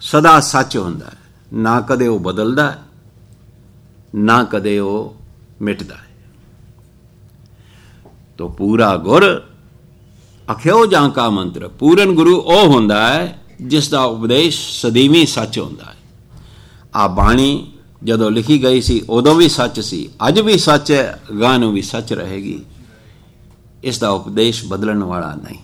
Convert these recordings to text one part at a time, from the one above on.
ਸਦਾ ਸੱਚ ਹੁੰਦਾ ਹੈ, ਨਾ ਕਦੇ ਉਹ ਬਦਲਦਾ ਹੈ, ਨਾ ਕਦੇ ਉਹ ਮਿਟਦਾ ਹੈ। ਤੋ ਪੂਰਾ ਗੁਰ ਅਖਿਓ ਜਾਂ ਕਾ ਮੰਤਰ, ਪੂਰਨ ਗੁਰੂ ਉਹ ਹੁੰਦਾ ਹੈ ਜਿਸ ਦਾ ਉਪਦੇਸ਼ ਸਦੀਵੀ ਸੱਚ ਹੁੰਦਾ ਹੈ। ਆ ਬਾਣੀ ਜਦੋਂ ਲਿਖੀ ਗਈ ਸੀ ਉਦੋਂ ਵੀ ਸੱਚ ਸੀ, ਅੱਜ ਵੀ ਸੱਚ ਹੈ, ਅਗਾਂਹ ਨੂੰ ਵੀ ਸੱਚ ਰਹੇਗੀ। ਇਸ ਦਾ ਉਪਦੇਸ਼ ਬਦਲਣ ਵਾਲਾ ਨਹੀਂ।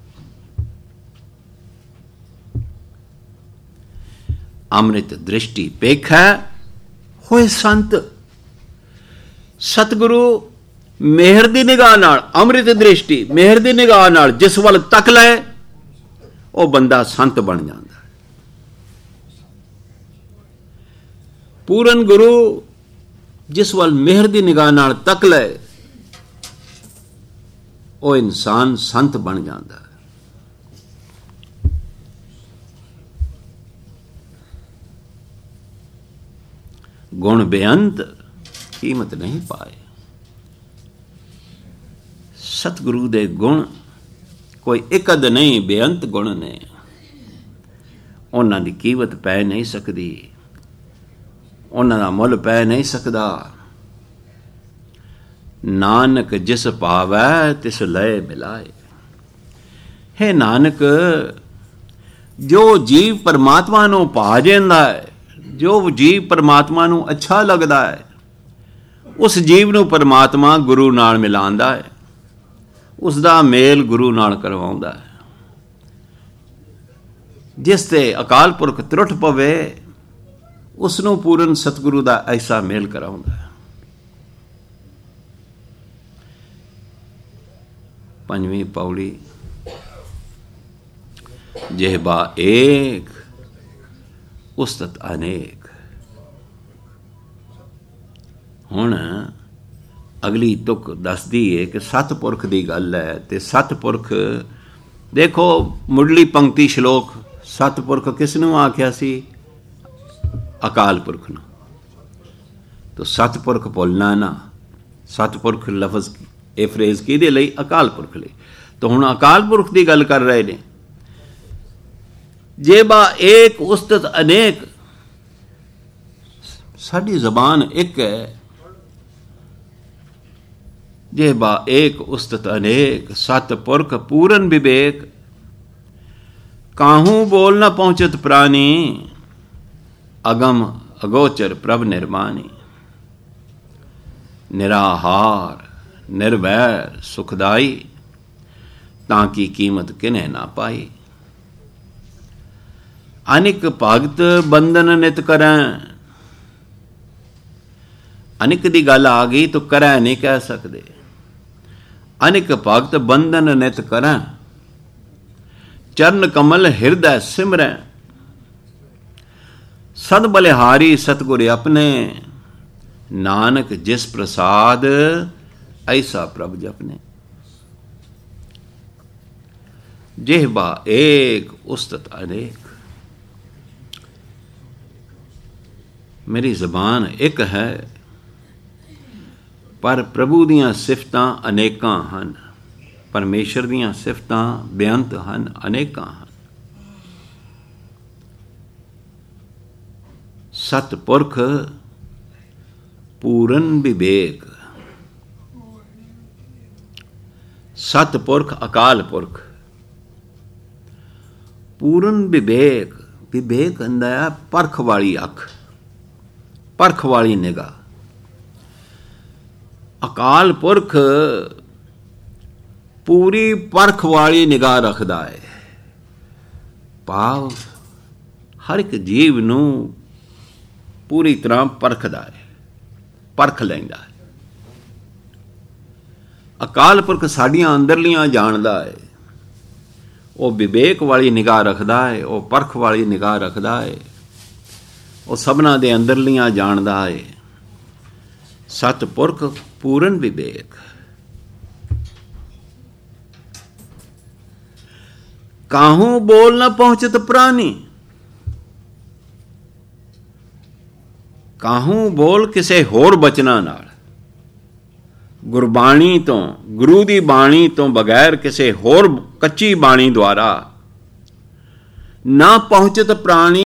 ਅੰਮ੍ਰਿਤ ਦ੍ਰਿਸ਼ਟੀ ਪੇਖੈ ਹੋਏ ਸੰਤ। ਸਤਿਗੁਰੂ ਮਿਹਰ ਦੀ ਨਿਗਾਹ ਨਾਲ, ਅੰਮ੍ਰਿਤ ਦ੍ਰਿਸ਼ਟੀ ਮਿਹਰ ਦੀ ਨਿਗਾਹ ਨਾਲ ਜਿਸ ਵੱਲ ਤੱਕ ਲੈ, ਉਹ ਬੰਦਾ ਸੰਤ ਬਣ ਜਾਂਦਾ। ਪੂਰਨ ਗੁਰੂ ਜਿਸ ਵੱਲ ਮਿਹਰ ਦੀ ਨਿਗਾਹ ਨਾਲ ਤੱਕ ਲੈ, ਉਹ ਇਨਸਾਨ ਸੰਤ ਬਣ ਜਾਂਦਾ ਹੈ। ਗੁਣ ਬੇਅੰਤ ਕੀਮਤ ਨਹੀਂ ਪਾਏ। ਸਤਿਗੁਰੂ ਦੇ ਗੁਣ ਕੋਈ ਇੱਕ ਅੱਧ ਨਹੀਂ, ਬੇਅੰਤ ਗੁਣ ਨੇ। ਉਹਨਾਂ ਦੀ ਕੀਮਤ ਪੈ ਨਹੀਂ ਸਕਦੀ, ਉਹਨਾਂ ਦਾ ਮੁੱਲ ਪੈ ਨਹੀਂ ਸਕਦਾ। ਨਾਨਕ ਜਿਸ ਪਾਵੈ ਤਿਸ ਲਏ ਮਿਲਾਏ। ਹੈ ਨਾਨਕ, ਜੋ ਜੀਵ ਪਰਮਾਤਮਾ ਨੂੰ ਪਾ ਜਾਂਦਾ ਹੈ, ਜੋ ਜੀਵ ਪਰਮਾਤਮਾ ਨੂੰ ਅੱਛਾ ਲੱਗਦਾ ਹੈ, ਉਸ ਜੀਵ ਨੂੰ ਪਰਮਾਤਮਾ ਗੁਰੂ ਨਾਲ ਮਿਲਾਉਂਦਾ ਹੈ, ਉਸ ਦਾ ਮੇਲ ਗੁਰੂ ਨਾਲ ਕਰਵਾਉਂਦਾ ਹੈ। ਜਿਸ ਤੇ ਅਕਾਲ ਪੁਰਖ ਤਰੁੱਠ ਪਵੇ, ਉਸ ਨੂੰ ਪੂਰਨ ਸਤਿਗੁਰੂ ਦਾ ਐਸਾ ਮੇਲ ਕਰਾਉਂਦਾ ਹੈ। ਪੰਜਵੀਂ ਪੌੜੀ, ਜਿਹਬਾ ਏਕ ਉਸਤਤ ਅਨੇਕ। ਹੁਣ ਅਗਲੀ ਤੁਕ ਦੱਸਦੀ ਹੈ ਕਿ ਸਤਿਪੁਰਖ ਦੀ ਗੱਲ ਹੈ। ਤੇ ਸਤਿਪੁਰਖ ਦੇਖੋ, ਮੁੱਢਲੀ ਪੰਕਤੀ ਸ਼ਲੋਕ, ਸਤਿਪੁਰਖ ਕਿਸ ਨੂੰ ਆਖਿਆ ਸੀ? ਅਕਾਲ ਪੁਰਖ ਨੂੰ। ਤੋ ਸਤਿਪੁਰਖ ਭੁੱਲਣਾ ਨਾ। ਸਤਿਪੁਰਖ ਲਫ਼ਜ਼, ਇਹ ਫਰੇਜ਼ ਕਿਹਦੇ ਲਈ? ਅਕਾਲ ਪੁਰਖ ਲਈ। ਤਾਂ ਹੁਣ ਅਕਾਲ ਪੁਰਖ ਦੀ ਗੱਲ ਕਰ ਰਹੇ ਨੇ। ਜੇਬਾ ਏਕ ਉਸਤਤ ਅਨੇਕ। ਸਾਡੀ ਜ਼ਬਾਨ ਇੱਕ ਹੈ। ਜੇਬਾ ਏਕ ਉਸਤਤ ਅਨੇਕ, ਸਤਿਪੁਰਖ ਪੂਰਨ ਵਿਵੇਕ। ਕਾਹੂ ਬੋਲ ਨਾ ਪਹੁੰਚਤ ਪ੍ਰਾਨੀ, ਅਗਮ ਅਗੋਚਰ ਪ੍ਰਭ ਨਿਰਮਾਨੀ। ਨਿਰਾਹਾਰ ਨਿਰਵੈਰ ਸੁਖਦਾਈ, ਤਾਂ ਕੀ ਕੀਮਤ ਕਿਨੇ ਨਾ ਪਾਈ। ਅਨਿਕ ਭਗਤ ਬੰਧਨ ਨਿਤ ਕਰੈ। ਅਨਿਕ ਦੀ ਗੱਲ ਆ ਗਈ ਤਾਂ ਕਰੈ ਨਹੀਂ ਕਹਿ ਸਕਦੇ। ਅਨਿਕ ਭਗਤ ਬੰਧਨ ਨਿਤ ਕਰੈ, ਚਰਨ ਕਮਲ ਹਿਰਦੈ ਸਿਮਰੈ। ਸਦ ਬਲਿਹਾਰੀ ਸਤਿਗੁਰ ਆਪਣੇ, ਨਾਨਕ ਜਿਸ ਪ੍ਰਸਾਦ ਐਸਾ ਪ੍ਰਭ ਜਪਨੇ। ਜਿਹਬਾ ਏਕ ਉਸਤਤ ਅਨੇਕ। ਮੇਰੀ ਜ਼ਬਾਨ ਇੱਕ ਹੈ, ਪਰ ਪ੍ਰਭੂ ਦੀਆਂ ਸਿਫਤਾਂ ਅਨੇਕਾਂ ਹਨ। ਪਰਮੇਸ਼ਰ ਦੀਆਂ ਸਿਫਤਾਂ ਬੇਅੰਤ ਹਨ, ਅਨੇਕਾਂ ਹਨ। ਸਤਿਪੁਰਖ ਪੂਰਨ ਵਿਵੇਕ। ਸਤਿਪੁਰਖ ਅਕਾਲ ਪੁਰਖ ਪੂਰਨ ਵਿਵੇਕ। ਵਿਵੇਕ ਹੁੰਦਾ ਹੈ ਪਰਖ ਵਾਲੀ ਅੱਖ, ਪਰਖ ਵਾਲੀ ਨਿਗਾਹ। ਅਕਾਲ ਪੁਰਖ ਪੂਰੀ ਪਰਖ ਵਾਲੀ ਨਿਗਾਹ ਰੱਖਦਾ ਹੈ। ਭਾਵ ਹਰ ਇੱਕ ਜੀਵ ਨੂੰ ਪੂਰੀ ਤਰ੍ਹਾਂ ਪਰਖਦਾ ਹੈ, ਪਰਖ ਲੈਂਦਾ ਹੈ। ਅਕਾਲ ਪੁਰਖ ਸਾਡੀਆਂ ਅੰਦਰਲੀਆਂ ਜਾਣਦਾ ਹੈ। ਉਹ ਵਿਵੇਕ ਵਾਲੀ ਨਿਗਾਹ ਰੱਖਦਾ ਹੈ, ਉਹ ਪਰਖ ਵਾਲੀ ਨਿਗਾਹ ਰੱਖਦਾ ਹੈ। ਉਹ ਸਭਨਾਂ ਦੇ ਅੰਦਰਲੀਆਂ ਜਾਣਦਾ ਹੈ। ਸਤਿਪੁਰਖ ਪੂਰਨ ਵਿਵੇਕ। ਕਾਹੂ ਬੋਲ ਨਾ ਪਹੁੰਚਤ ਪ੍ਰਾਨੀ। ਕਾਹੂ ਬੋਲ ਕਿਸੇ ਹੋਰ ਬਚਨਾਂ ਨਾਲ, ਗੁਰਬਾਣੀ ਤੋਂ, ਗੁਰੂ ਦੀ ਬਾਣੀ ਤੋਂ ਬਗੈਰ ਕਿਸੇ ਹੋਰ ਕੱਚੀ ਬਾਣੀ ਦੁਆਰਾ ਨਾ ਪਹੁੰਚਤ ਪ੍ਰਾਣੀ